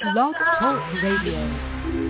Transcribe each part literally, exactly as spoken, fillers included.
Blog Talk Radio.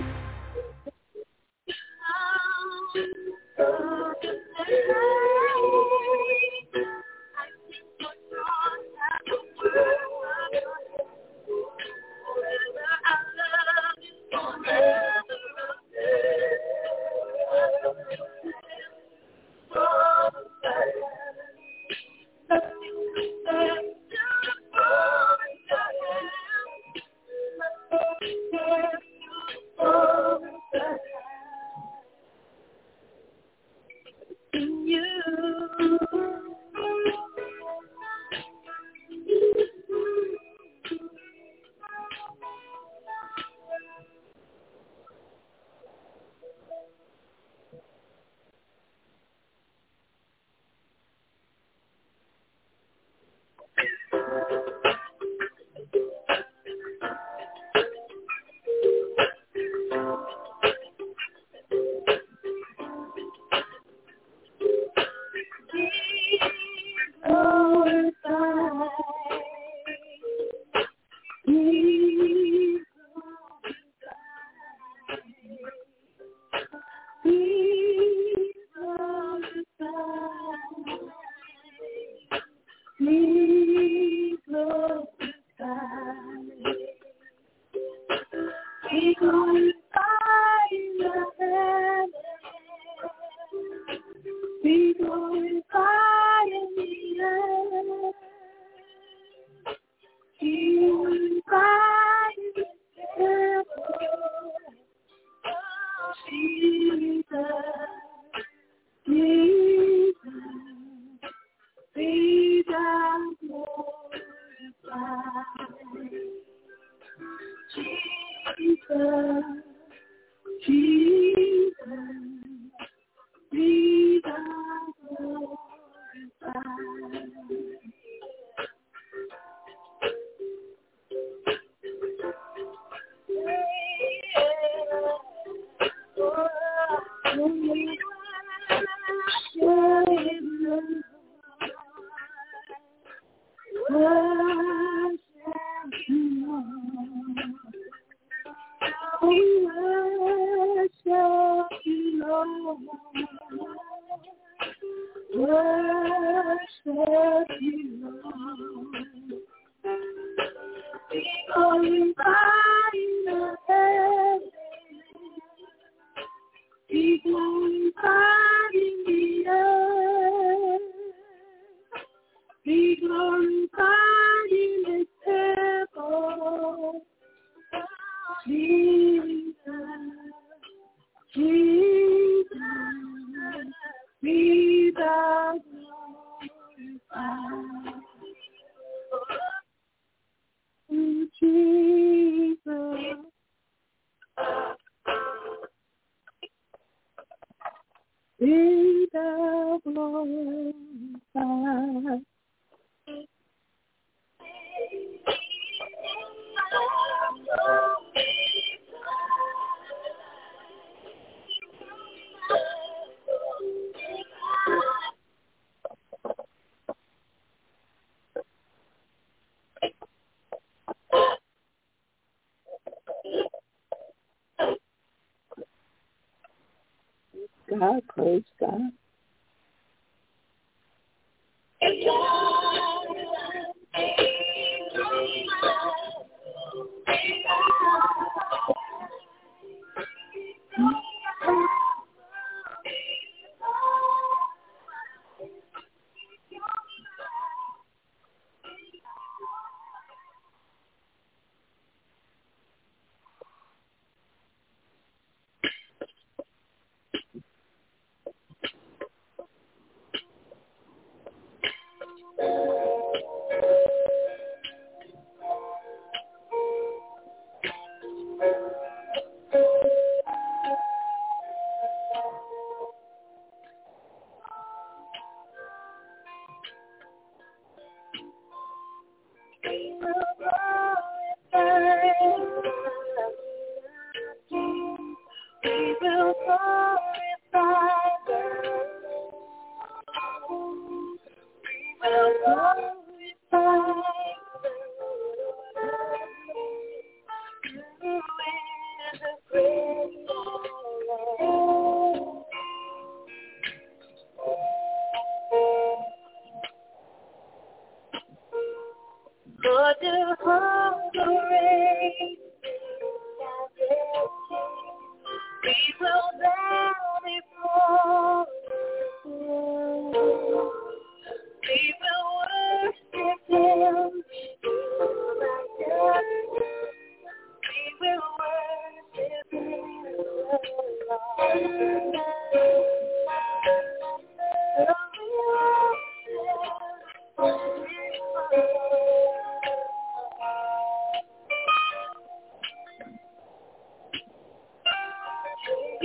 God, praise God.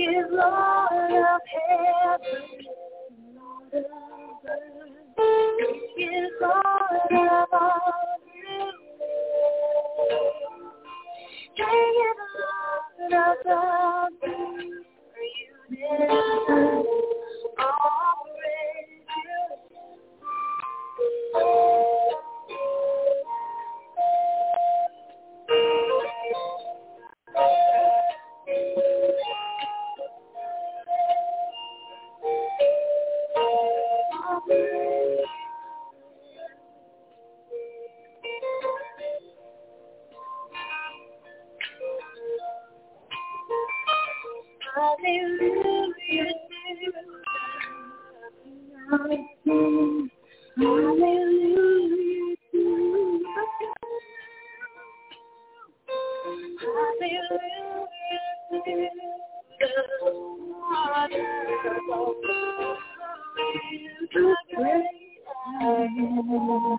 is Lord of heaven, Lord of earth. He is Lord of all the He is Lord of the universe. All praise Hallelujah, hallelujah, hallelujah.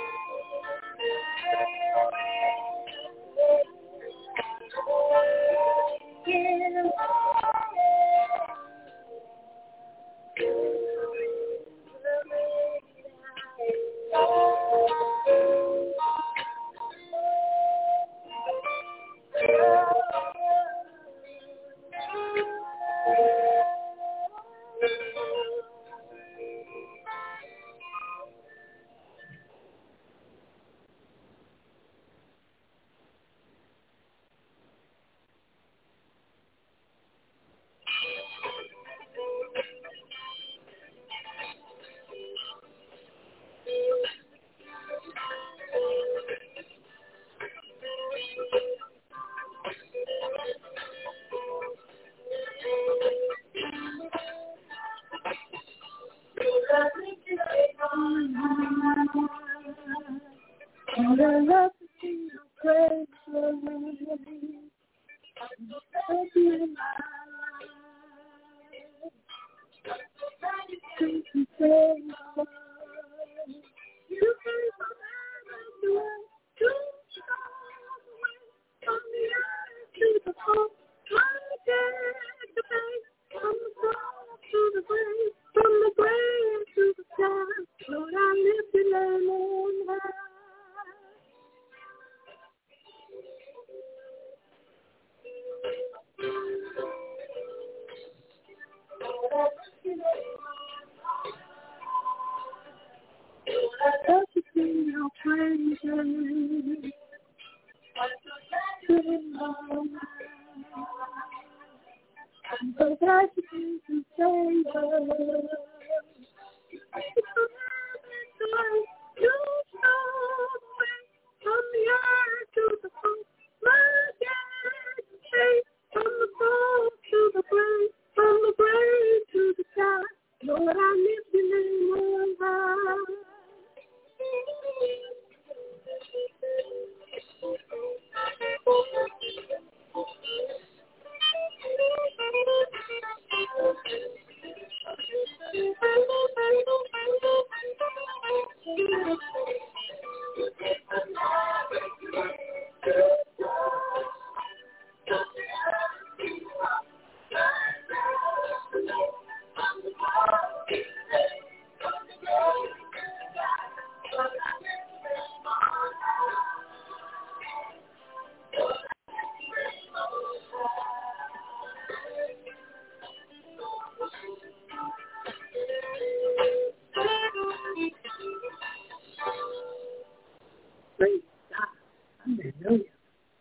Praise God. Hallelujah.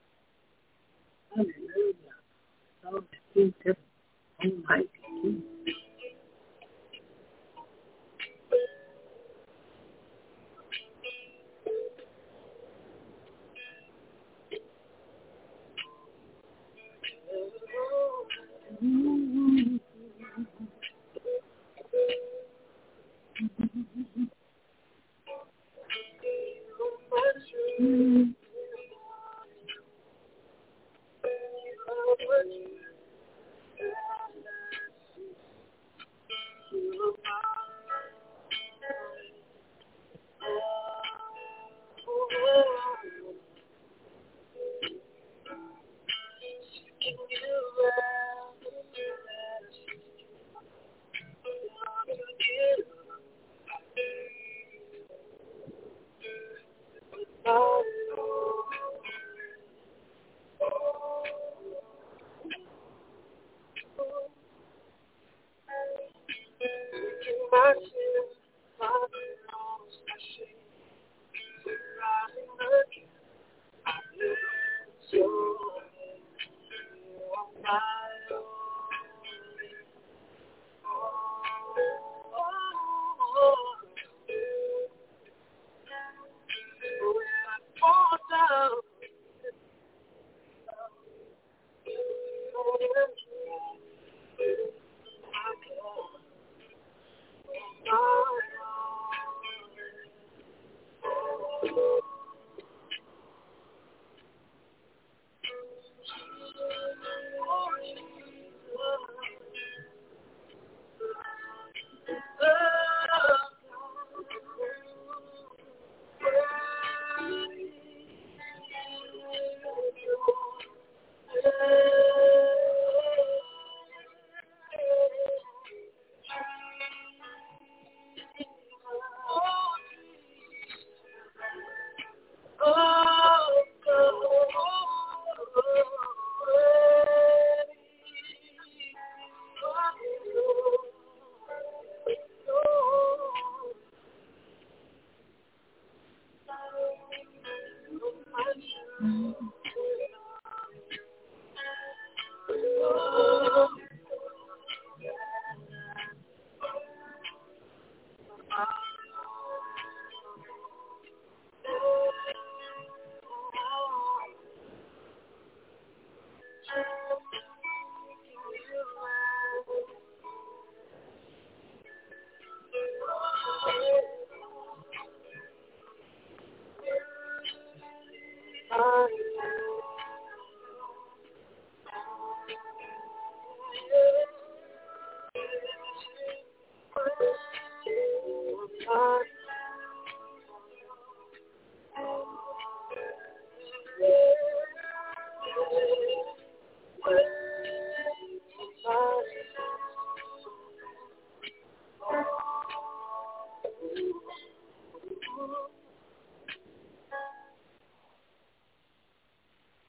Hallelujah. Lord, Jesus, Almighty King.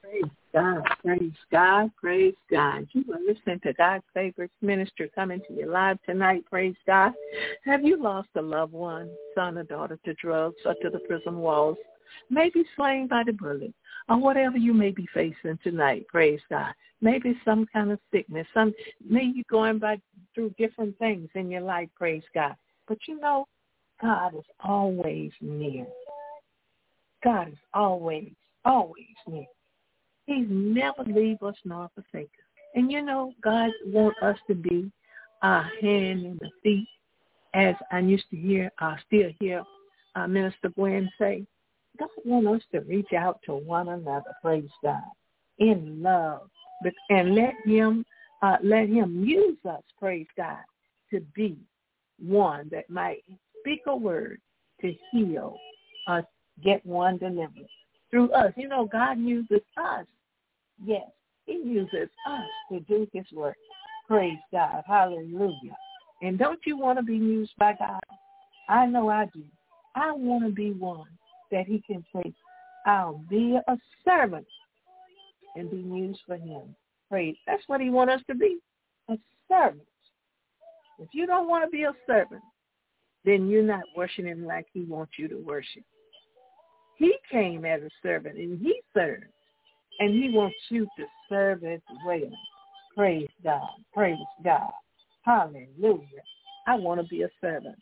Praise God, praise God, praise God. You are listening to God's favorite minister coming to you live tonight, praise God. Have you lost a loved one, son or daughter to drugs or to the prison walls? Maybe slain by the bullet or whatever you may be facing tonight, praise God. Maybe some kind of sickness, some maybe you're going by through different things in your life, praise God. But you know, God is always near. God is always, always near. He's never leave us nor forsake us. And you know, God wants us to be our hand and the feet, as I used to hear, I still hear uh, Minister Gwen say, God wants us to reach out to one another, praise God, in love, but, and let him, uh, let him use us, praise God, to be one that might speak a word to heal us, get one delivered through us. You know, God uses us. Yes, he uses us to do his work. Praise God. Hallelujah. And don't you want to be used by God? I know I do. I want to be one that he can say, I'll be a servant and be used for him. Praise. That's what he wants us to be, a servant. If you don't want to be a servant, then you're not worshiping him like he wants you to worship. He came as a servant, and he served, and he wants you to serve as well. Praise God. Praise God. Hallelujah. I want to be a servant.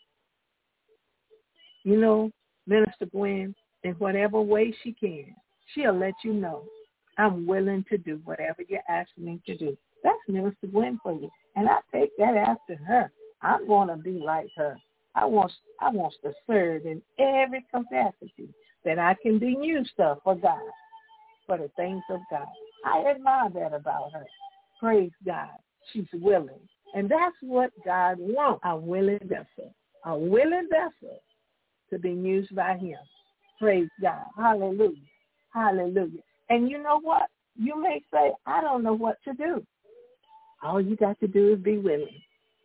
You know, Minister Gwen, in whatever way she can, she'll let you know, I'm willing to do whatever you're asking me to do. That's Minister Gwen for you. And I take that after her. I'm going to be like her. I want, I want to serve in every capacity that I can be used of for God, for the things of God. I admire that about her. Praise God. She's willing. And that's what God wants, a willing vessel, a willing vessel to be used by him. Praise God. Hallelujah. Hallelujah. And you know what? You may say, I don't know what to do. All you got to do is be willing.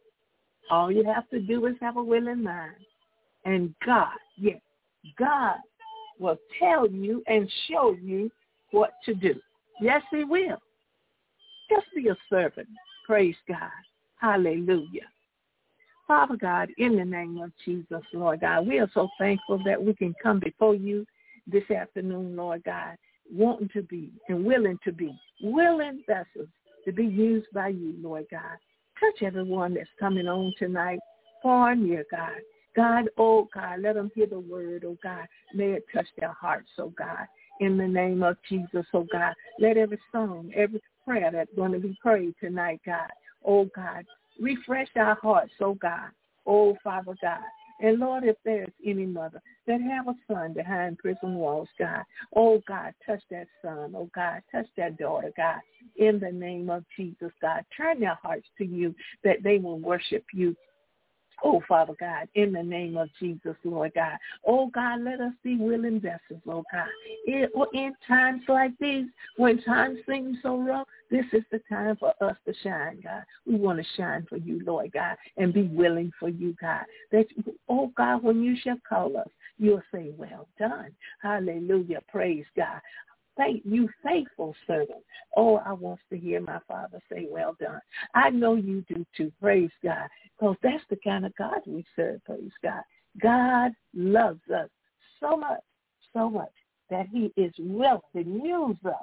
All you have to do is have a willing mind. And God, yes, God will tell you and show you what to do. Yes, he will. Just be a servant. Praise God. Hallelujah. Father God, in the name of Jesus, Lord God, we are so thankful that we can come before you this afternoon, Lord God, wanting to be and willing to be, willing vessels to be used by you, Lord God. Touch everyone that's coming on tonight, far and near, God. God, oh God, let them hear the word, oh God. May it touch their hearts, oh God. In the name of Jesus, oh God. Let every song, every prayer that's going to be prayed tonight, God, oh God, refresh our hearts, oh God, oh Father God. And Lord, if there's any mother that have a son behind prison walls, God, oh God, touch that son, oh God, touch that daughter, God, in the name of Jesus, God. Turn their hearts to you that they will worship you. Oh, Father God, in the name of Jesus, Lord God. Oh, God, let us be willing vessels, oh, God. In, in times like these, when times seem so rough, this is the time for us to shine, God. We want to shine for you, Lord God, and be willing for you, God. That, oh, God, when you shall call us, you'll say, well done. Hallelujah. Praise God. Thank you, faithful servant. Oh, I want to hear my Father say, well done. I know you do too. Praise God. Because that's the kind of God we serve, praise God. God loves us so much, so much that he is willing to use us.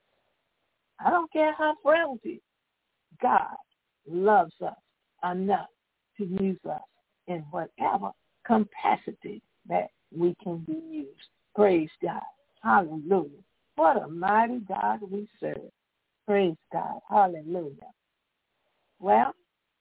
I don't care how frailty. God loves us enough to use us in whatever capacity that we can be used. Praise God. Hallelujah. What a mighty God we serve. Praise God. Hallelujah. Well,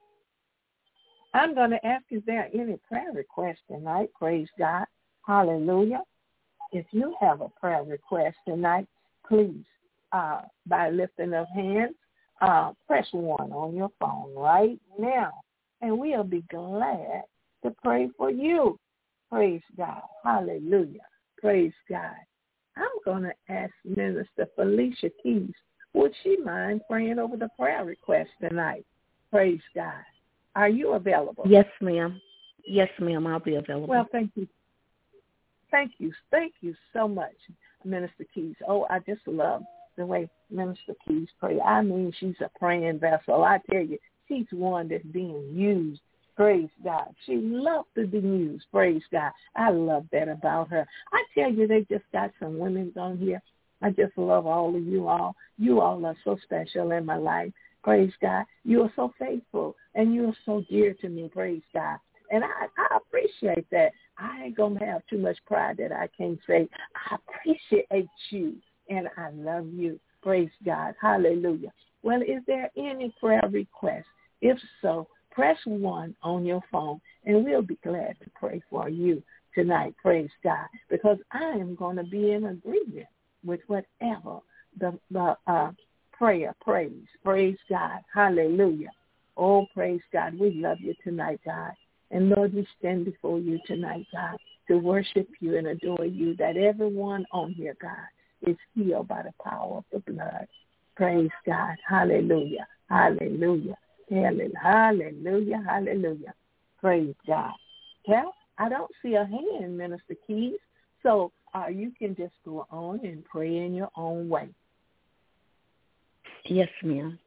I'm going to ask, is there any prayer request tonight? Praise God. Hallelujah. If you have a prayer request tonight, please, uh, by lifting of hands, uh, press one on your phone right now. And we'll be glad to pray for you. Praise God. Hallelujah. Praise God. I'm going to ask Minister Felicia Keys, would she mind praying over the prayer request tonight? Praise God. Are you available? Yes, ma'am. Yes, ma'am, I'll be available. Well, thank you. Thank you. Thank you so much, Minister Keys. Oh, I just love the way Minister Keys pray. I mean, she's a praying vessel. I tell you, she's one that's being used. Praise God. She loves to be used. Praise God. I love that about her. I tell you, they just got some women on here. I just love all of you all. You all are so special in my life. Praise God. You are so faithful, and you are so dear to me. Praise God. And I, I appreciate that. I ain't going to have too much pride that I can't say, I appreciate you, and I love you. Praise God. Hallelujah. Well, is there any prayer request? If so, press one on your phone, and we'll be glad to pray for you tonight. Praise God. Because I am going to be in agreement with whatever the, the uh, prayer prays. Praise God. Hallelujah. Oh, praise God. We love you tonight, God. And Lord, we stand before you tonight, God, to worship you and adore you, that everyone on here, God, is healed by the power of the blood. Praise God. Hallelujah. Hallelujah. Hallelujah. Hallelujah. Praise God. Well, I don't see a hand, Minister Keys, so uh, you can just go on and pray in your own way. Yes, ma'am.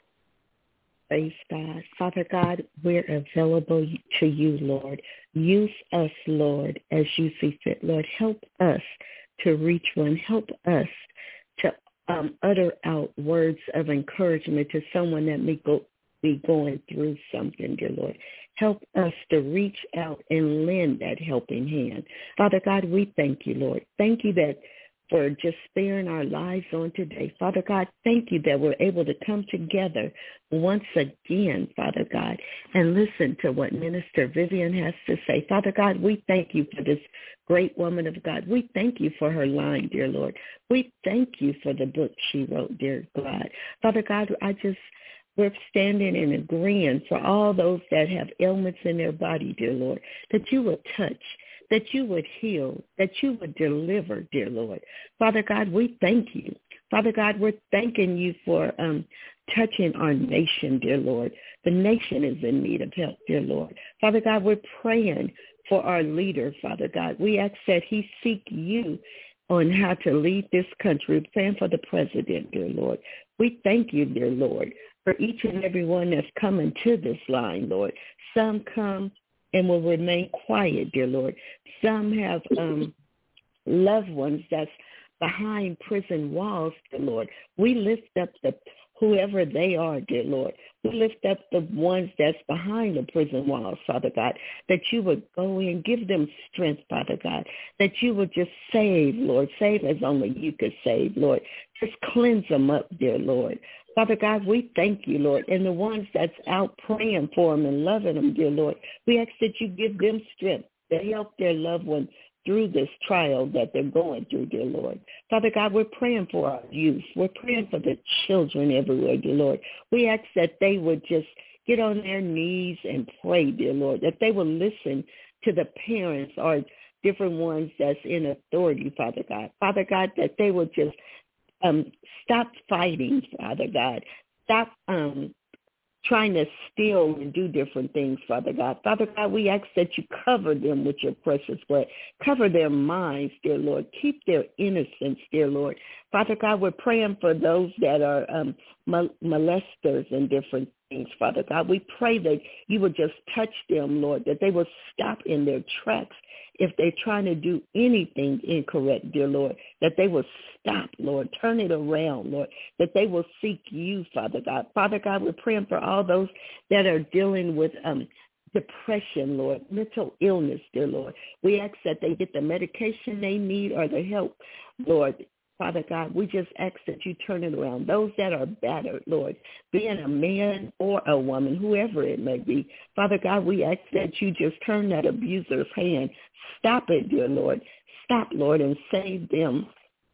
Praise God. Father God, we're available to you, Lord. Use us, Lord, as you see fit. Lord, help us to reach one. Help us to um, utter out words of encouragement to someone that may go, be going through something, dear Lord. Help us to reach out and lend that helping hand. Father God, we thank you, Lord. Thank you that for just sparing our lives on today. Father God, thank you that we're able to come together once again, Father God, and listen to what Minister Vivian has to say. Father God, we thank you for this great woman of God. We thank you for her line, dear Lord. We thank you for the book she wrote, dear God. Father God, I just, we're standing and agreeing for all those that have ailments in their body, dear Lord, that you would touch, that you would heal, that you would deliver, dear Lord. Father God, we thank you. Father God, we're thanking you for um, touching our nation, dear Lord. The nation is in need of help, dear Lord. Father God, we're praying for our leader, Father God. We ask that he seek you on how to lead this country. We're praying for the president, dear Lord. We thank you, dear Lord, for each and every one that's coming to this line, Lord. Some come and will remain quiet, dear Lord. Some have um, loved ones that's behind prison walls, dear Lord. We lift up the whoever they are, dear Lord. We lift up the ones that's behind the prison walls, Father God, that you would go in, give them strength, Father God, that you would just save, Lord, save as only you could save, Lord. Just cleanse them up, dear Lord. Father God, we thank you, Lord, and the ones that's out praying for them and loving them, dear Lord, we ask that you give them strength to help their loved ones through this trial that they're going through, dear Lord. Father God, we're praying for our youth. We're praying for the children everywhere, dear Lord. We ask that they would just get on their knees and pray, dear Lord, that they will listen to the parents or different ones that's in authority, Father God. Father God, that they would just um, stop fighting, Father God. Stop um, trying to steal and do different things, Father God. Father God, we ask that you cover them with your precious blood. Cover their minds, dear Lord. Keep their innocence, dear Lord. Father God, we're praying for those that are um, molesters and different things, Father God. We pray that you would just touch them, Lord, that they will stop in their tracks if they're trying to do anything incorrect, dear Lord, that they will stop, Lord, turn it around, Lord, that they will seek you, Father God. Father God, we're praying for all those that are dealing with um, depression, Lord, mental illness, dear Lord. We ask that they get the medication they need or the help, Lord. Father God, we just ask that you turn it around. Those that are battered, Lord, being a man or a woman, whoever it may be, Father God, we ask that you just turn that abuser's hand. Stop it, dear Lord. Stop, Lord, and save them,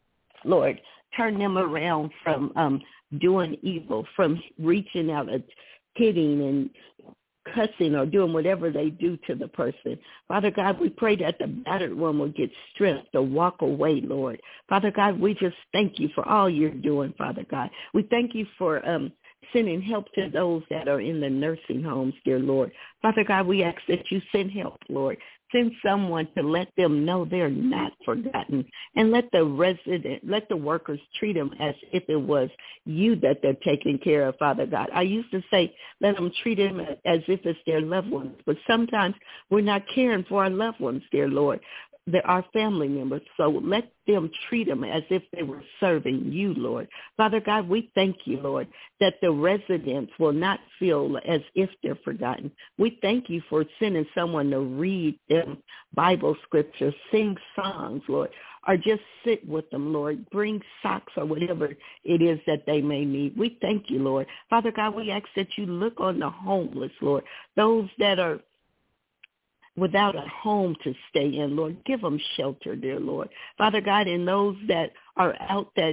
Lord. Turn them around from um, doing evil, from reaching out, uh, hitting and cussing or doing whatever they do to the person. Father God, we pray that the battered one will get strength to walk away, Lord. Father God, we just thank you for all you're doing, Father God. We thank you for um, sending help to those that are in the nursing homes, dear Lord. Father God, we ask that you send help, Lord. Send someone to let them know they're not forgotten, and let the resident, let the workers treat them as if it was you that they're taking care of, Father God. I used to say, let them treat them as if it's their loved ones, but sometimes we're not caring for our loved ones, dear Lord. They're our family members, so let them treat them as if they were serving you, Lord. Father God, we thank you, Lord, that the residents will not feel as if they're forgotten. We thank you for sending someone to read them Bible scriptures, sing songs, Lord, or just sit with them, Lord. Bring socks or whatever it is that they may need. We thank you, Lord. Father God, we ask that you look on the homeless, Lord, those that are without a home to stay in, Lord. Give them shelter, dear Lord. Father God, and those that are out that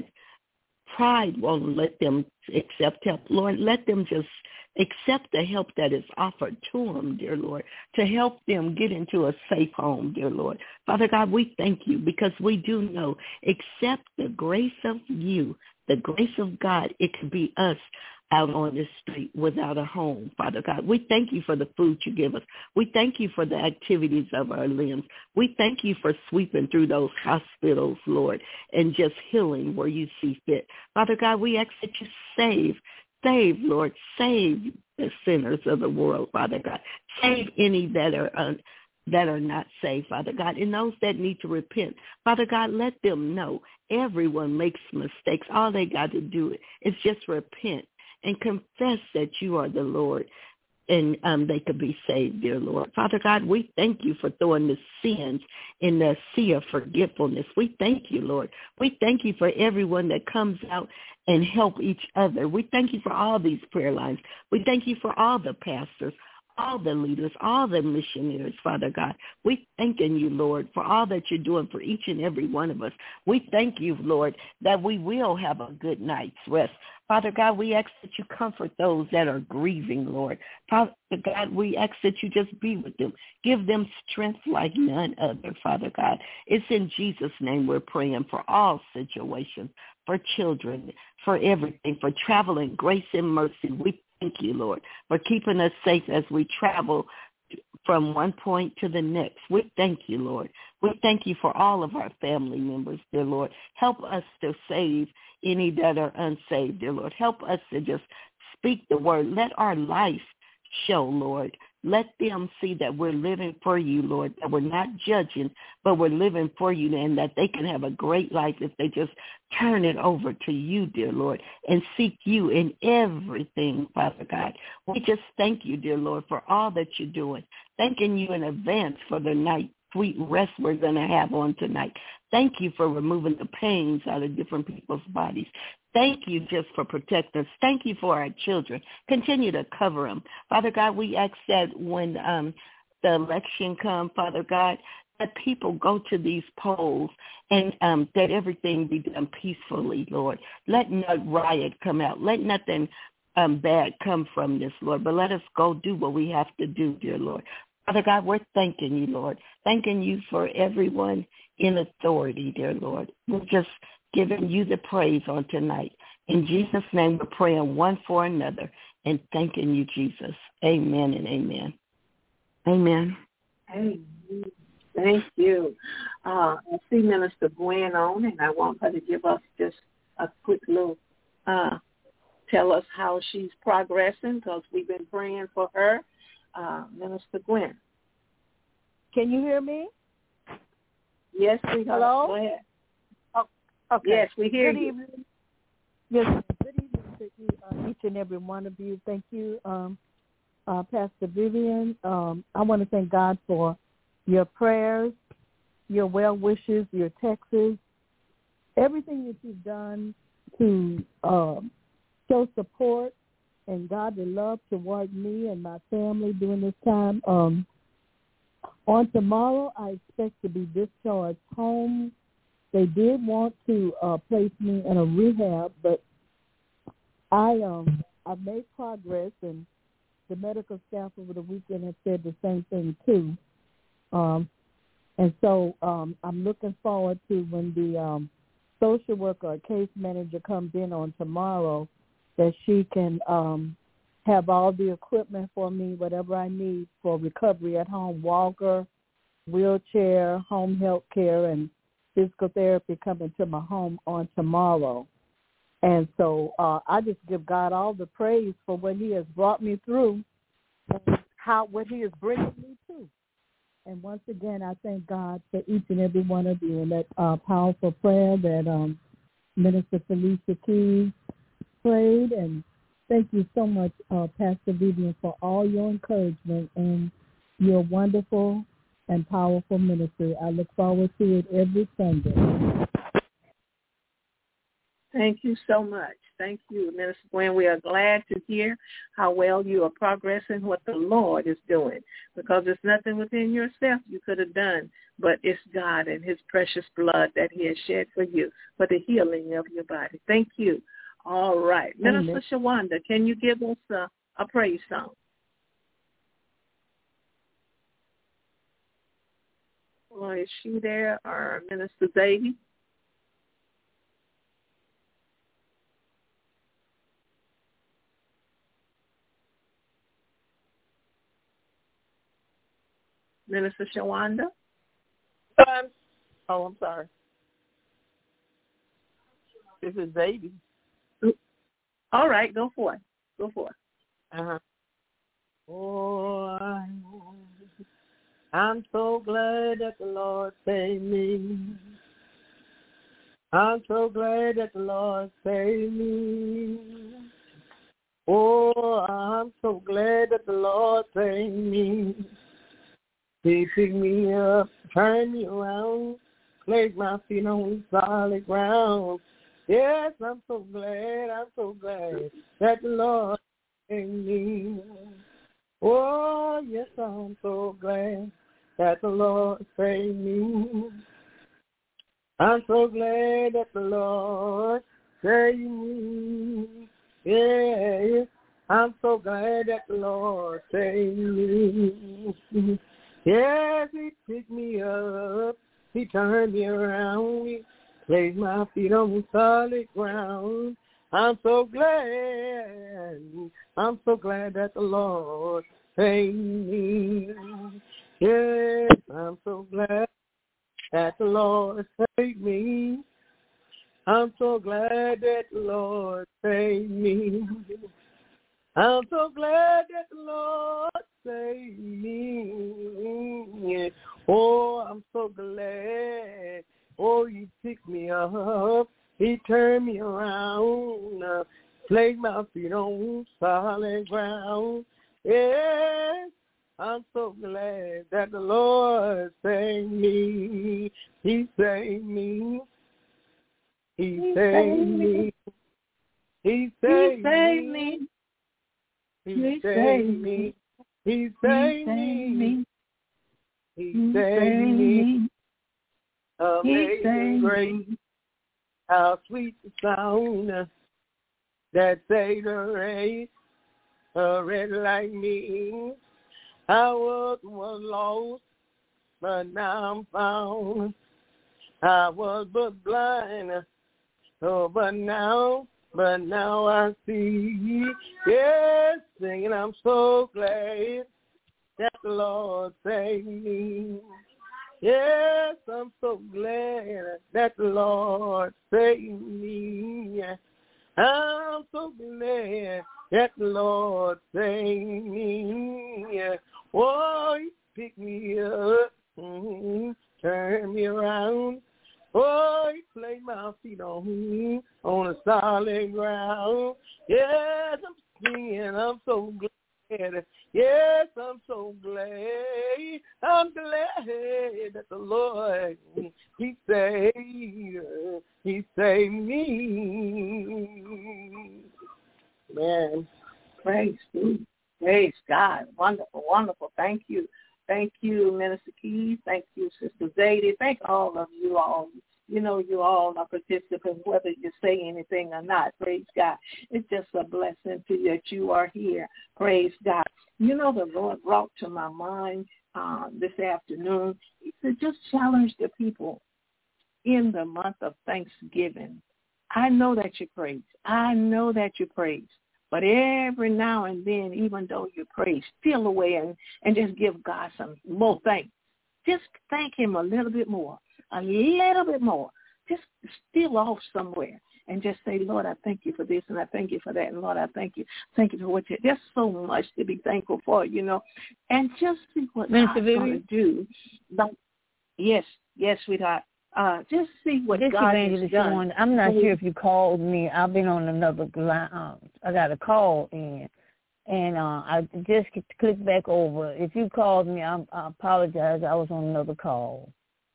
pride won't let them accept help, Lord, let them just accept the help that is offered to them, dear Lord, to help them get into a safe home, dear Lord. Father God, we thank you because we do know, except the grace of you, the grace of God, it could be us out on the street without a home, Father God. We thank you for the food you give us. We thank you for the activities of our limbs. We thank you for sweeping through those hospitals, Lord, and just healing where you see fit. Father God, we ask that you save, save, Lord, save the sinners of the world, Father God. Save any that are uh, that are not saved, Father God, and those that need to repent. Father God, let them know everyone makes mistakes. All they got to do is just repent and confess that you are the Lord, and um, they could be saved, dear Lord. Father God, we thank you for throwing the sins in the sea of forgetfulness. We thank you, Lord. We thank you for everyone that comes out and help each other. We thank you for all these prayer lines. We thank you for all the pastors, all the leaders, all the missionaries, Father God. We thanking you, Lord, for all that you're doing for each and every one of us. We thank you, Lord, that we will have a good night's rest. Father God, we ask that you comfort those that are grieving, Lord. Father God, we ask that you just be with them. Give them strength like none other, Father God. It's in Jesus' name we're praying for all situations, for children, for everything, for traveling, grace and mercy. We thank you, Lord, for keeping us safe as we travel from one point to the next. We thank you, Lord. We thank you for all of our family members, dear Lord. Help us to save any that are unsaved, dear Lord. Help us to just speak the word. Let our life show, Lord. Let them see that we're living for you, Lord, that we're not judging, but we're living for you, and that they can have a great life if they just turn it over to you, dear Lord, and seek you in everything, Father God. We just thank you, dear Lord, for all that you're doing. Thanking you in advance for the night sweet rest we're going to have on tonight. Thank you for removing the pains out of different people's bodies. Thank you just for protecting us. Thank you for our children. Continue to cover them. Father God, we ask that when um, the election comes, Father God, that people go to these polls and um, that everything be done peacefully, Lord. Let no riot come out. Let nothing um, bad come from this, Lord. But let us go do what we have to do, dear Lord. Father God, we're thanking you, Lord. Thanking you for everyone in authority, dear Lord. We're just giving you the praise on tonight. In Jesus' name, we're praying one for another and thanking you, Jesus. Amen and amen. Amen. Amen. Thank you. Uh, I see Minister Gwen on, and I want her to give us just a quick little, uh, tell us how she's progressing, because we've been praying for her. Uh, Minister Gwen. Can you hear me? Yes, we hear. Hello? Go ahead. Oh, okay. Yes, we hear good you. Evening. Yes, good evening to you, uh, each and every one of you. Thank you, um, uh, Pastor Vivian. Um, I want to thank God for your prayers, your well wishes, your texts, everything that you've done to um, show support and godly love toward me and my family during this time. Um, on tomorrow, I expect to be discharged home. They did want to uh, place me in a rehab, but I um I've made progress, and the medical staff over the weekend have said the same thing too. Um, and so um, I'm looking forward to when the um, social worker or case manager comes in on tomorrow, that she can um, have all the equipment for me, whatever I need for recovery at home, walker, wheelchair, home health care, and physical therapy coming to my home on tomorrow. And so uh, I just give God all the praise for what he has brought me through and how what he is bringing me to. And once again, I thank God for each and every one of you and that uh, powerful prayer that um, Minister Felicia Keys prayed. And thank you so much, uh, Pastor Vivian, for all your encouragement and your wonderful and powerful ministry. I look forward to it every Sunday. Thank you so much. Thank you, Minister Gwen. We are glad to hear how well you are progressing, what the Lord is doing, because there's nothing within yourself you could have done, but it's God and his precious blood that he has shed for you, for the healing of your body. Thank you. All right. Amen. Minister Shawanda, can you give us a, a praise song? Or is she there, or Minister Zadie? Minister Shawanda? Um, oh, I'm sorry. This is Zadie. All right, go for it. Go for it. Uh-huh. Oh, I'm so glad that the Lord saved me. I'm so glad that the Lord saved me. Oh, I'm so glad that the Lord saved me. He picked me up, turned me around, placed my feet on solid ground. Yes, I'm so glad, I'm so glad that the Lord saved me. Oh, yes, I'm so glad that the Lord saved me. I'm so glad that the Lord saved me. Yeah, I'm so glad that the Lord saved me. Yes, he picked me up, he turned me around, he placed my feet on solid ground. I'm so glad, I'm so glad that the Lord saved me. Yes, I'm so glad that the Lord saved me. I'm so glad that the Lord saved me. I'm so glad that the Lord saved me. Oh, I'm so glad. Oh, you picked me up. He turned me around. Uh, placed my feet on solid ground. Yes, I'm so glad that the Lord saved me. He saved me. He, he saved me. He saved me. He saved me. He saved me. He saved me. Amazing grace, how sweet the sound that saved a race, a red like me. I was was lost, but now I'm found. I was but blind, oh, but now. But now I see, yes, singing, I'm so glad that the Lord saved me. Yes, I'm so glad that the Lord saved me. I'm so glad that the Lord saved me. Oh, he picked me up, mm-hmm, turned me around. Oh, he placed my feet on on a solid ground. Yes, I'm singing, I'm so glad. Yes, I'm so glad. I'm glad that the Lord, he saved, he saved me. Man, praise you. Praise God. Wonderful, wonderful. Thank you. Thank you, Minister Keys. Thank you, Sister Zadie. Thank all of you all. You know, you all are participants, whether you say anything or not. Praise God. It's just a blessing to you that you are here. Praise God. You know, the Lord brought to my mind uh, this afternoon, he said, just challenge the people in the month of Thanksgiving. I know that you praise. I know that you praise. But every now and then, even though you praise, steal away and, and just give God some more thanks. just thank him a little bit more, a little bit more. Just steal off somewhere and just say, Lord, I thank you for this, and I thank you for that, and Lord, I thank you. Thank you for what you, there's so much to be thankful for, you know, and just see what Minister God's going to do. But, yes, yes, sweetheart. Uh, just see what this God Evangelist has done. Shawan, I'm not sure if you called me. I've been on another line. Uh, I got a call in, and uh, I just clicked back over. If you called me, I, I apologize. I was on another call.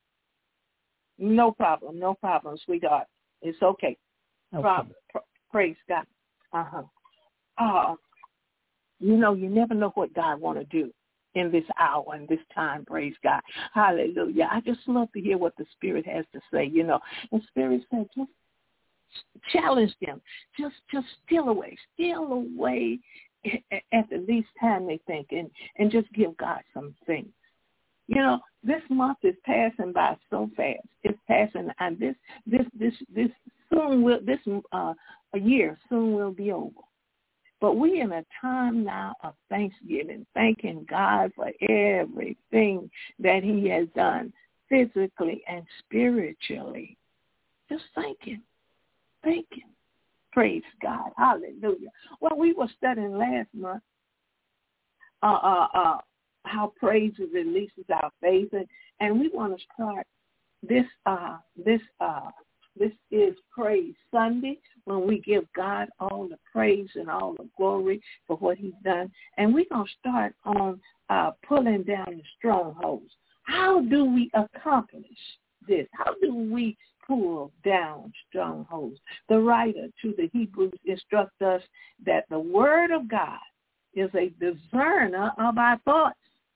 No problem. No problem, sweetheart. It's okay. Okay. Problem. Praise God. Uh-huh. Uh, you know, you never know what God want to do in this hour and this time. Praise God. Hallelujah. I just love to hear what the Spirit has to say, you know. And Spirit said, just challenge them. Just just steal away. Steal away at the least time they think, and, and just give God some things. You know, this month is passing by so fast. It's passing, and this this this this soon will this uh, a year soon will be over. But we're in a time now of thanksgiving, thanking God for everything that he has done physically and spiritually. Just thank him. Thank him. Praise God. Hallelujah. Well, we were studying last month uh, uh, uh, how praise releases our faith, and, and we want to start this. Uh, this uh, this is Praise Sunday, when we give God all the praise and all the glory for what he's done. And we're going to start on uh, pulling down the strongholds. How do we accomplish this? How do we pull down strongholds? The writer to the Hebrews instructs us that the word of God is a discerner of our thoughts.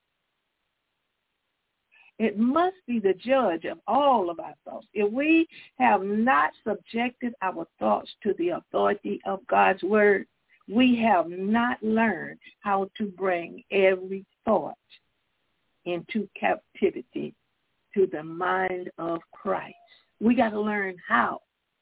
It must be the judge of all of our thoughts. If we have not subjected our thoughts to the authority of God's word, we have not learned how to bring every thought into captivity to the mind of Christ. We got to learn how.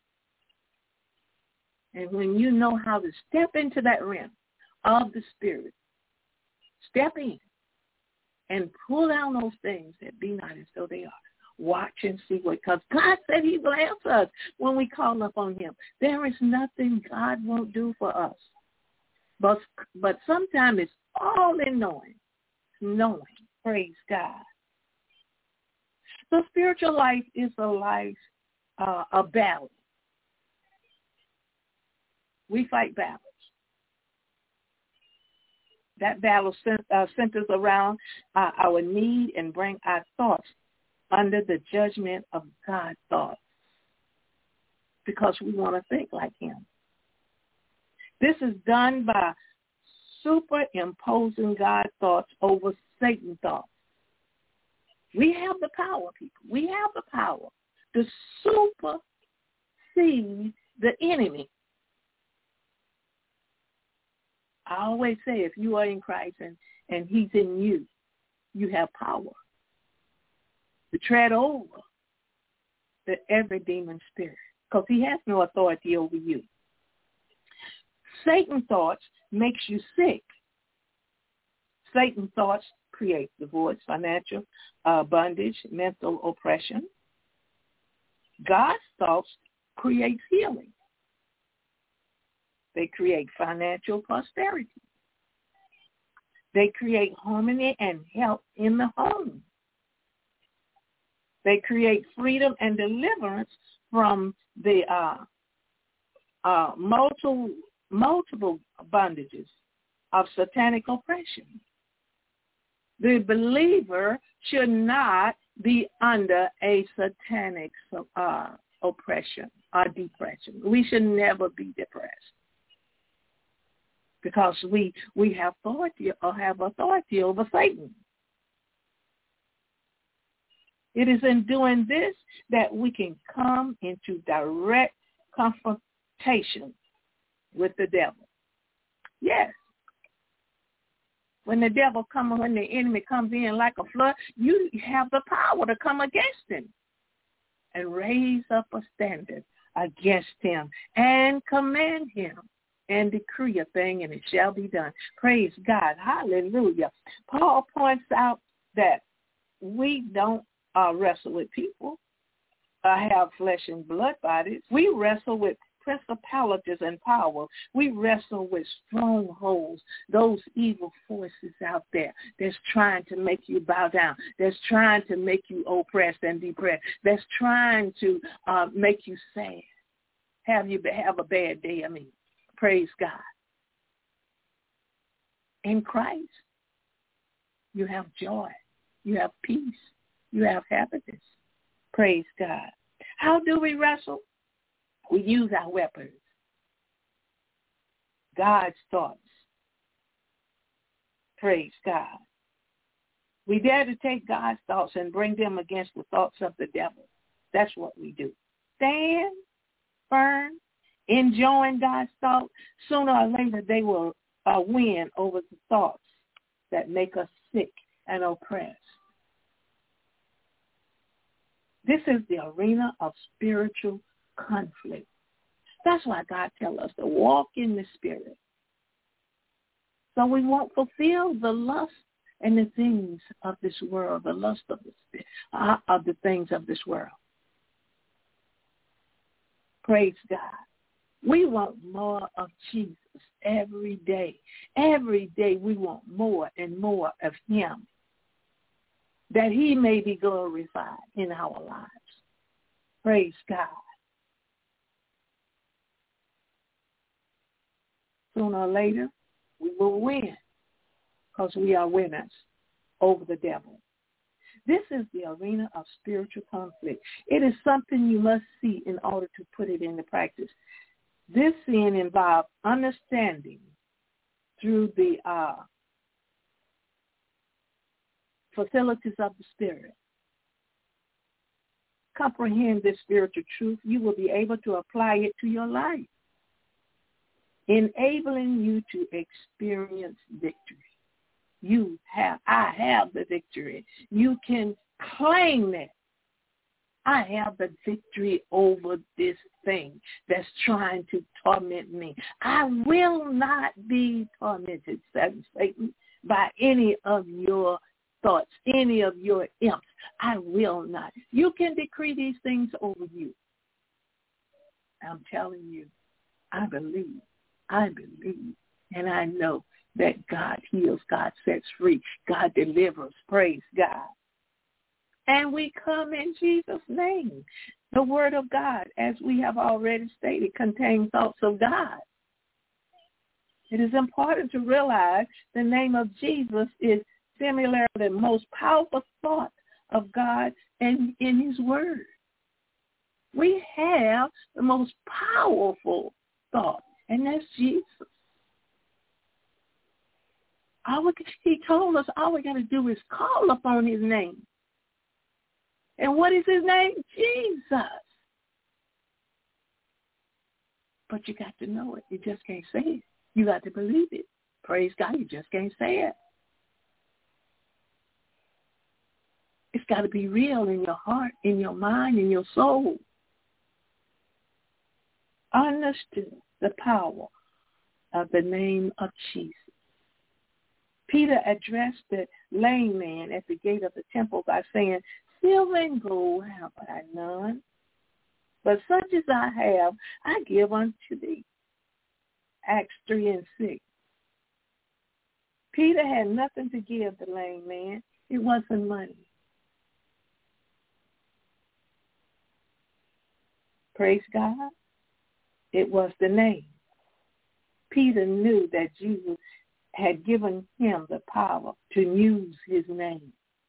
And when you know how to step into that realm of the Spirit, step in and pull down those things that be not as though they are. Watch and see what, because God said he will answer us when we call upon him. There is nothing God won't do for us. But but sometimes it's all in knowing. Knowing. Praise God. The spiritual life is a life, uh, a battle. We fight battles. That battle uh, centers around uh, our need and bring our thoughts under the judgment of God's thoughts, because we want to think like him. This is done by superimposing God's thoughts over Satan's thoughts. We have the power, people. We have the power to supersede the enemy. I always say, if you are in Christ and, and he's in you, you have power to tread over the every demon spirit, because he has no authority over you. Satan's thoughts makes you sick. Satan's thoughts create divorce, financial uh, bondage, mental oppression. God's thoughts create healing. They create financial prosperity. They create harmony and health in the home. They create freedom and deliverance from the uh, uh, multiple, multiple bondages of satanic oppression. The believer should not be under a satanic uh, oppression or depression. We should never be depressed, because we we have authority or have authority over Satan. It is in doing this that we can come into direct confrontation with the devil. Yes. When the devil comes, when the enemy comes in like a flood, you have the power to come against him and raise up a standard against him and command him and decree a thing, and it shall be done. Praise God. Hallelujah. Paul points out that we don't uh, wrestle with people, uh, have flesh and blood bodies. We wrestle with principalities and power. We wrestle with strongholds, those evil forces out there that's trying to make you bow down, that's trying to make you oppressed and depressed, that's trying to uh, make you sad, have you have a bad day. I mean, praise God. In Christ, you have joy, you have peace, you have happiness. Praise God. How do we wrestle? We use our weapons. God's thoughts. Praise God. We dare to take God's thoughts and bring them against the thoughts of the devil. That's what we do. Stand firm, enjoying God's thoughts. Sooner or later, they will uh, win over the thoughts that make us sick and oppressed. This is the arena of spiritual conflict. That's why God tells us to walk in the Spirit, so we won't fulfill the lust and the things of this world, the lust of the uh, of the things of this world. Praise God. We want more of Jesus every day. Every day we want more and more of him, that he may be glorified in our lives. Praise God. Sooner or later, we will win, because we are winners over the devil. This is the arena of spiritual conflict. It is something you must see in order to put it into practice. This sin involves understanding through the uh, facilities of the Spirit. Comprehend this spiritual truth. You will be able to apply it to your life, enabling you to experience victory. You have, I have the victory. You can claim that. I have the victory over this thing that's trying to torment me. I will not be tormented, Satan, by any of your thoughts, any of your imps. I will not. You can decree these things over you. I'm telling you, I believe. I believe, and I know that God heals, God sets free, God delivers. Praise God. And we come in Jesus' name. The word of God, as we have already stated, contains thoughts of God. It is important to realize the name of Jesus is similar to the most powerful thought of God and in his word. We have the most powerful thought, and that's Jesus. All we, he told us all we got to do is call upon his name. And what is his name? Jesus. But you got to know it. You just can't say it. You got to believe it. Praise God. You just can't say it. It's got to be real in your heart, in your mind, in your soul. Understood the power of the name of Jesus. Peter addressed the lame man at the gate of the temple by saying, silver and gold have I none, but such as I have, I give unto thee. Acts three and six. Peter had nothing to give the lame man. It wasn't money. Praise God. It was the name. Peter knew that Jesus had given him the power to use his name.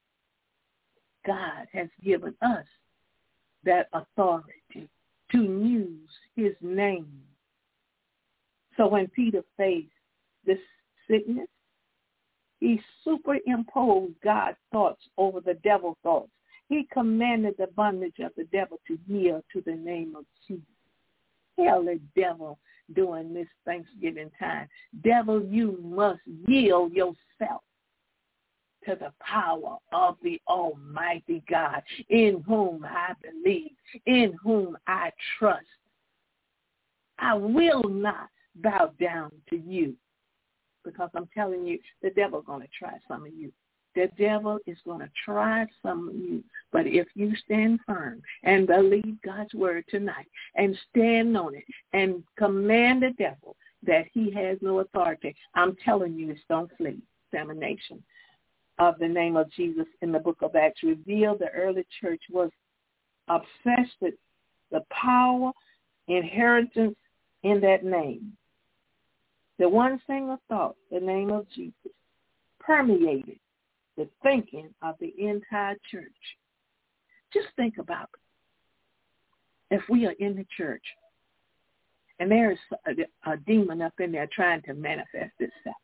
God has given us that authority to use his name. So when Peter faced this sickness, he superimposed God's thoughts over the devil's thoughts. He commanded the bondage of the devil to yield to the name of Jesus. Tell the devil during this Thanksgiving time, devil, you must yield yourself to the power of the Almighty God, in whom I believe, in whom I trust. I will not bow down to you, because I'm telling you, the devil's going to try some of you. The devil is going to try some of you. But if you stand firm and believe God's word tonight and stand on it and command the devil that he has no authority, I'm telling you, it's going to flee. Examination of the name of Jesus in the book of Acts revealed the early church was obsessed with the power, inheritance in that name. The one single thought, the name of Jesus, permeated the thinking of the entire church. Just think about it. If we are in the church and there is a, a demon up in there trying to manifest itself,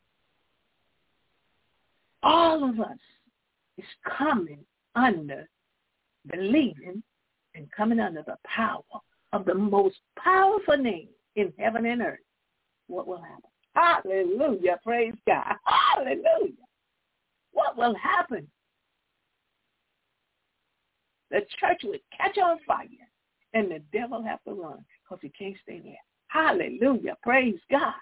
all of us is coming under, believing, and coming under the power of the most powerful name in heaven and earth. What will happen? Hallelujah. Praise God. Hallelujah. What will happen? The church will catch on fire and the devil have to run because he can't stay there. Hallelujah. Praise God.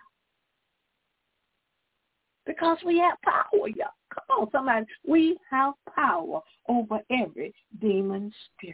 Because we have power, y'all. Come on, somebody. We have power over every demon spirit.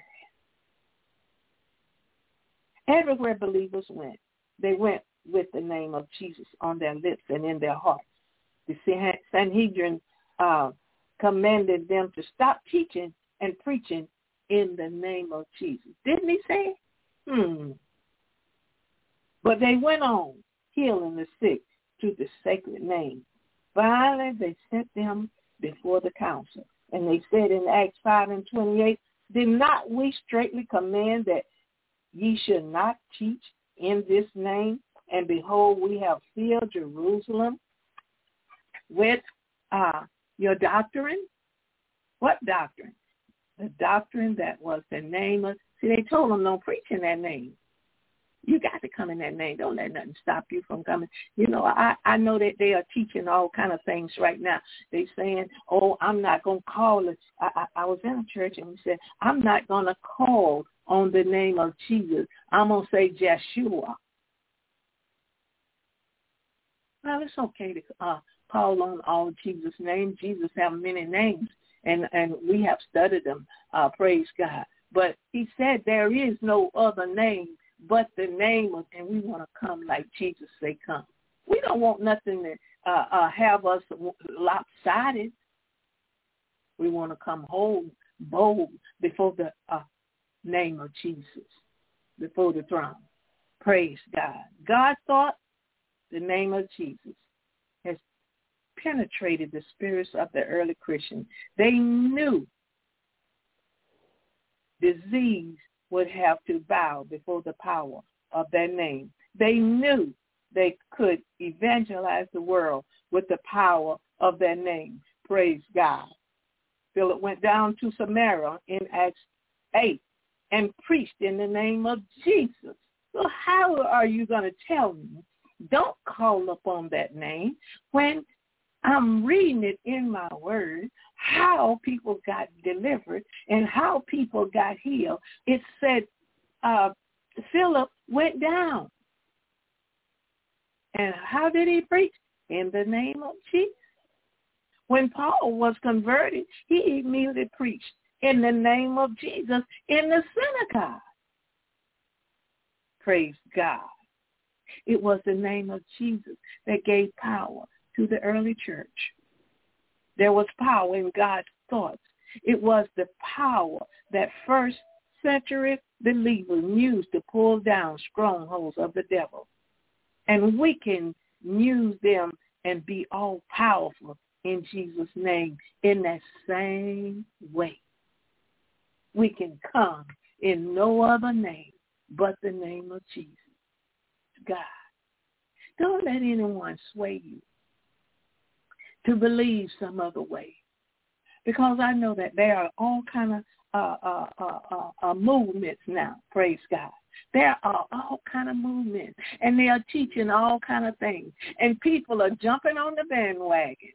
Everywhere believers went, they went with the name of Jesus on their lips and in their hearts. The Sanhedrin uh, commanded them to stop teaching and preaching in the name of Jesus. Didn't he say? Hmm. But they went on healing the sick through the sacred name. Finally, they set them before the council. And they said in Acts five and twenty-eight, did not we straightly command that ye should not teach in this name? And behold, we have filled Jerusalem with uh, your doctrine. What doctrine? The doctrine that was the name of, see, they told them don't preach in that name. You got to come in that name. Don't let nothing stop you from coming. You know, I, I know that they are teaching all kind of things right now. They saying, oh, I'm not going to call it. I, I, I was in a church and we said, I'm not going to call on the name of Jesus. I'm going to say Jeshua. Well, it's okay to uh, call on all Jesus' names. Jesus have many names, and, and we have studied them, uh, praise God. But he said there is no other name but the name of, and we want to come like Jesus say come. We don't want nothing to uh, uh, have us lopsided. We want to come whole, bold before the uh, name of Jesus, before the throne. Praise God. God thought the name of Jesus has penetrated the spirits of the early Christians. They knew disease would have to bow before the power of their name. They knew they could evangelize the world with the power of their name. Praise God. Philip went down to Samaria in Acts eight and preached in the name of Jesus. So how are you going to tell me, don't call upon that name, when I'm reading it in my word, how people got delivered and how people got healed? It said uh, Philip went down. And how did he preach? In the name of Jesus. When Paul was converted, he immediately preached in the name of Jesus in the synagogue. Praise God. It was the name of Jesus that gave power to the early church. There was power in God's thoughts. It was the power that first century believers used to pull down strongholds of the devil. And we can use them and be all powerful in Jesus' name in that same way. We can come in no other name but the name of Jesus. God. Don't let anyone sway you to believe some other way, because I know that there are all kind of uh, uh, uh, uh, uh, movements now. Praise God. There are all kind of movements, and they are teaching all kind of things, and people are jumping on the bandwagon.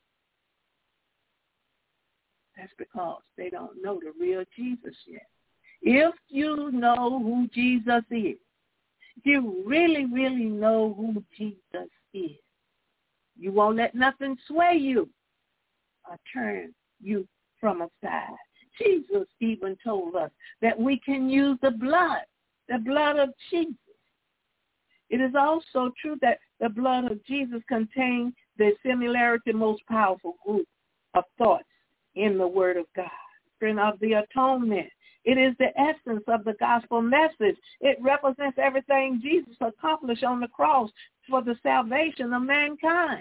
That's because they don't know the real Jesus yet. If you know who Jesus is, if you really, really know who Jesus is, you won't let nothing sway you or turn you from a side. Jesus even told us that we can use the blood, the blood of Jesus. It is also true that the blood of Jesus contains the similarity most powerful group of thoughts in the Word of God. Friend of the atonement. It is the essence of the gospel message. It represents everything Jesus accomplished on the cross for the salvation of mankind.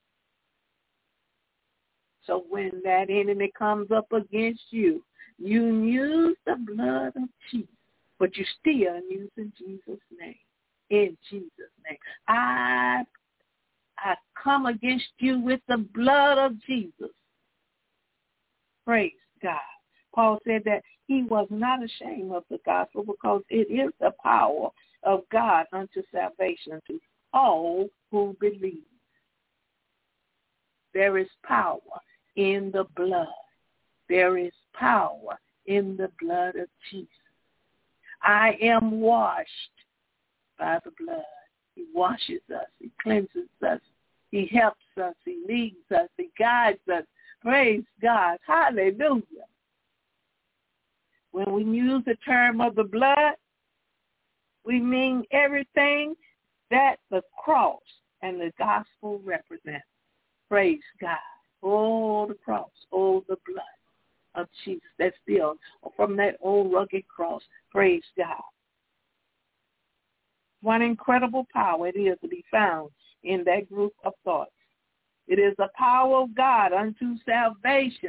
So when that enemy comes up against you, you use the blood of Jesus, but you still using Jesus' name. In Jesus' name. I, I come against you with the blood of Jesus. Praise God. Paul said that he was not ashamed of the gospel because it is the power of God unto salvation to all who believe. There is power in the blood. There is power in the blood of Jesus. I am washed by the blood. He washes us. He cleanses us. He helps us. He leads us. He guides us. Praise God. Hallelujah. When we use the term of the blood, we mean everything that the cross and the gospel represent. Praise God. Oh, the cross. Oh, the blood of Jesus that spilled from that old rugged cross. Praise God. What incredible power it is to be found in that group of thoughts. It is the power of God unto salvation.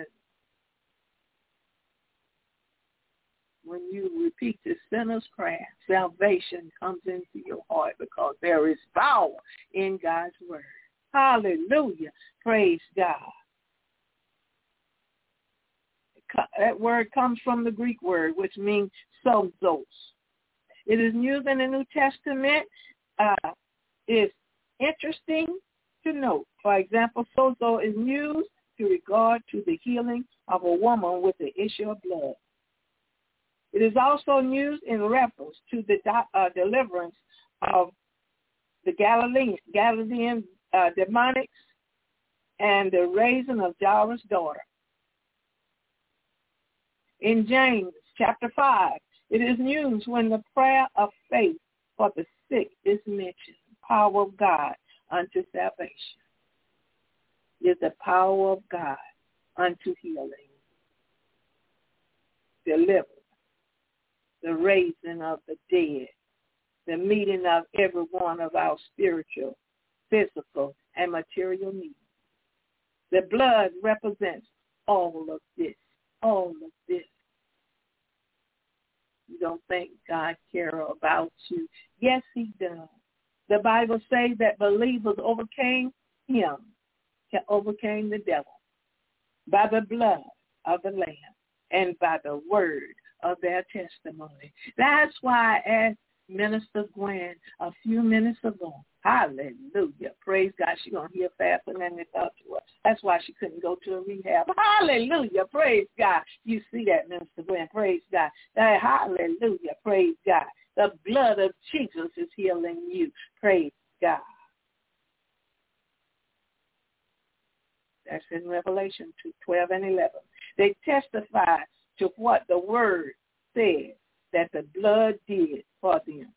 When you repeat the sinner's prayer, salvation comes into your heart because there is power in God's word. Hallelujah. Praise God. That word comes from the Greek word, which means sozo. It is used in the New Testament. Uh, it's interesting to note. For example, sozo is used to regard to the healing of a woman with the issue of blood. It is also used in reference to the uh, deliverance of the Galilean, Galilean uh, demonics and the raising of Jairus' daughter. In James chapter five, it is used when the prayer of faith for the sick is mentioned. Power of God unto salvation is the power of God unto healing, deliverance, the raising of the dead, the meeting of every one of our spiritual, physical, and material needs. The blood represents all of this, all of this. You don't think God cares about you. Yes, he does. The Bible says that believers overcame him, overcame the devil by the blood of the Lamb and by the word of their testimony. That's why I asked Minister Gwen a few minutes ago. Hallelujah. Praise God. She's going to hear faster than they thought she was. That's why she couldn't go to a rehab. Hallelujah. Praise God. You see that, Minister Gwen. Praise God. Hallelujah. Praise God. The blood of Jesus is healing you. Praise God. That's in Revelation two, twelve and eleven. They testify to what the word says that the blood did for them.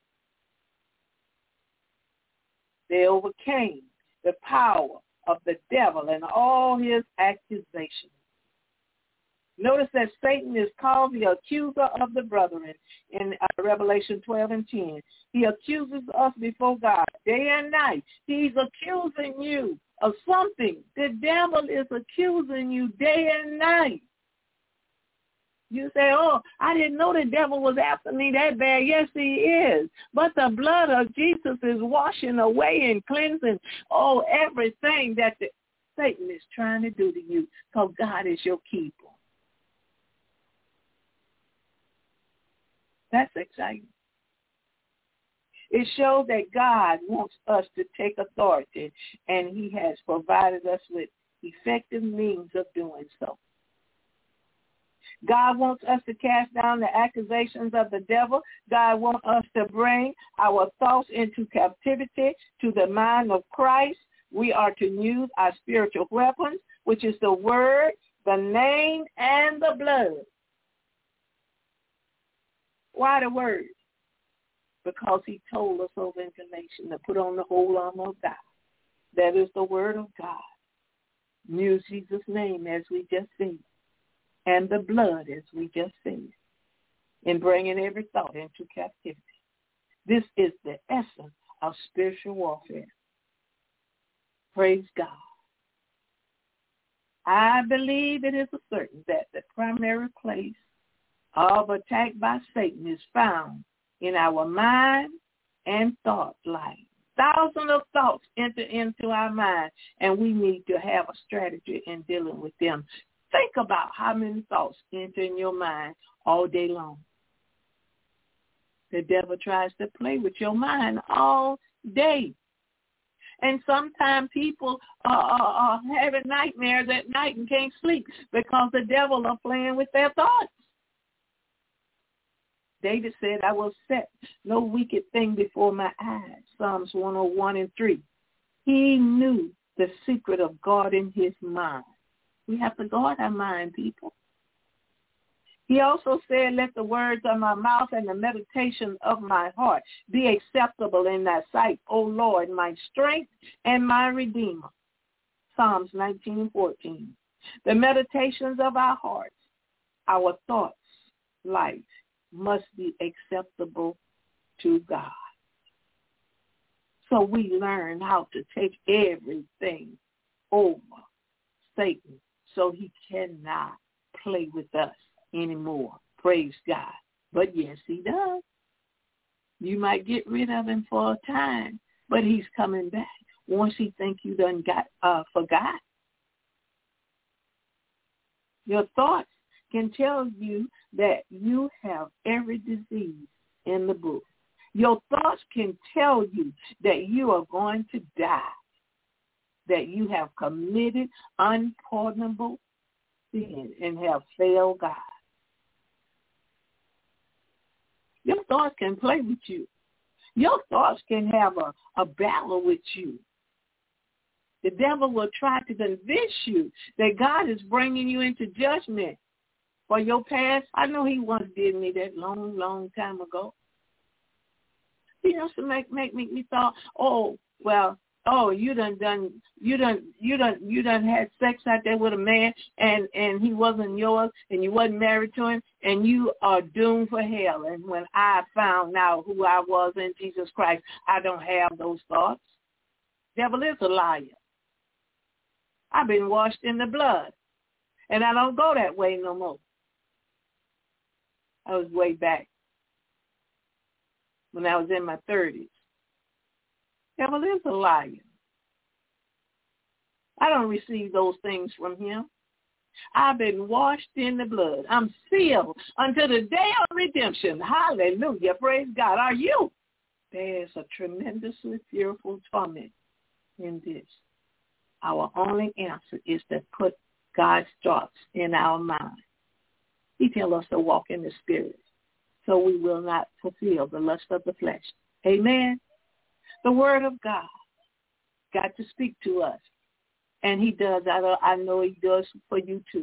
They overcame the power of the devil and all his accusations. Notice that Satan is called the accuser of the brethren in Revelation twelve and ten. He accuses us before God day and night. He's accusing you of something. The devil is accusing you day and night. You say, oh, I didn't know the devil was after me that bad. Yes, he is. But the blood of Jesus is washing away and cleansing, oh, everything that the, Satan is trying to do to you, because God is your keeper. That's exciting. It shows that God wants us to take authority, and he has provided us with effective means of doing so. God wants us to cast down the accusations of the devil. God wants us to bring our thoughts into captivity to the mind of Christ. We are to use our spiritual weapons, which is the word, the name and the blood. Why the word? Because he told us over in Galatians to put on the whole armor of God. That is the word of God. Use Jesus' name as we just seen, and the blood as we just seen, in bringing every thought into captivity. This is the essence of spiritual warfare. Praise God. I believe it is certain that the primary place of attack by Satan is found in our mind and thought life. Thousands of thoughts enter into our mind, and we need to have a strategy in dealing with them. Think about how many thoughts enter in your mind all day long. The devil tries to play with your mind all day. And sometimes people are, are, are having nightmares at night and can't sleep because the devil are playing with their thoughts. David said, I will set no wicked thing before my eyes. Psalms one oh one and three. He knew the secret of guarding his mind. We have to guard our mind, people. He also said, let the words of my mouth and the meditation of my heart be acceptable in thy sight, O Lord, my strength and my redeemer. Psalms nineteen fourteen. The meditations of our hearts, our thoughts, life, must be acceptable to God. So we learn how to take everything over Satan so he cannot play with us anymore. Praise God. But yes, he does. You might get rid of him for a time, but he's coming back once he think you done got uh, forgot. Your thoughts can tell you that you have every disease in the book. Your thoughts can tell you that you are going to die, that you have committed unpardonable sin and have failed God. Your thoughts can play with you. Your thoughts can have a, a battle with you. The devil will try to convince you that God is bringing you into judgment for your past. I know he once did me that long, long time ago. He used to make make me, me thought, oh, well, oh, you done done you done you done you done had sex out there with a man and, and he wasn't yours and you wasn't married to him and you are doomed for hell. And when I found out who I was in Jesus Christ, I don't have those thoughts. Devil is a liar. I've been washed in the blood. And I don't go that way no more. I was way back when I was in my thirties. Devil is a liar. I don't receive those things from him. I've been washed in the blood. I'm sealed until the day of redemption. Hallelujah. Praise God. Are you? There's a tremendously fearful torment in this. Our only answer is to put God's thoughts in our mind. He tells us to walk in the Spirit so we will not fulfill the lust of the flesh. Amen. The Word of God got to speak to us. And he does. I, I know he does for you too.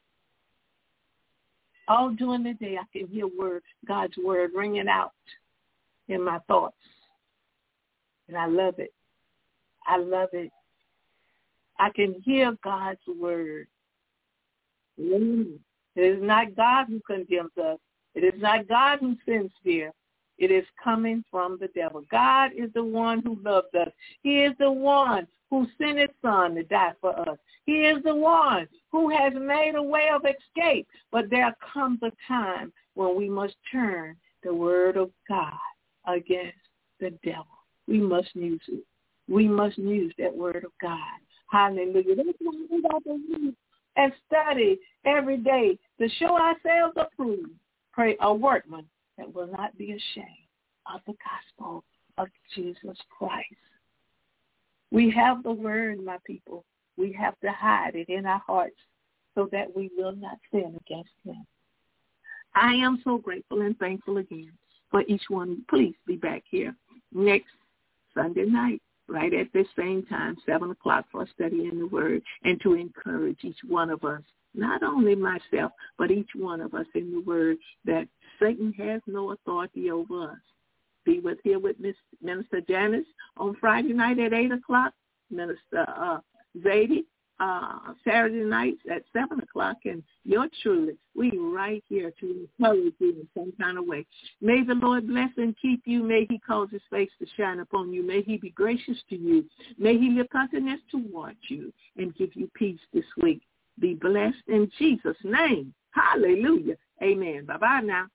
All during the day, I can hear word, God's word ringing out in my thoughts. And I love it. I love it. I can hear God's word. Mm. It is not God who condemns us. It is not God who sends fear. It is coming from the devil. God is the one who loves us. He is the one who sent his son to die for us. He is the one who has made a way of escape. But there comes a time when we must turn the word of God against the devil. We must use it. We must use that word of God. Hallelujah. That's why we got to read and study every day to show ourselves approved. Pray a workman that will not be ashamed of the gospel of Jesus Christ. We have the word, my people. We have to hide it in our hearts so that we will not sin against him. I am so grateful and thankful again for each one. Please be back here next Sunday night, right at this same time, seven o'clock, for a study in the word and to encourage each one of us not only myself, but each one of us in the Word, that Satan has no authority over us. Be with here with Miss Minister Janice on Friday night at eight o'clock, Minister uh, Zadie uh, Saturday nights at seven o'clock, and you're truly, we right here to encourage you in some kind of way. May the Lord bless and keep you. May he cause his face to shine upon you. May he be gracious to you. May he lift countenance towards you and give you peace this week. Be blessed in Jesus' name. Hallelujah. Amen. Bye-bye now.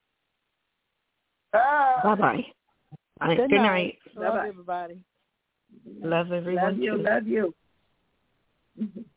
Bye-bye. Good, Good night. night. Love Bye-bye. everybody. Love everyone. Love you. Too. Love you.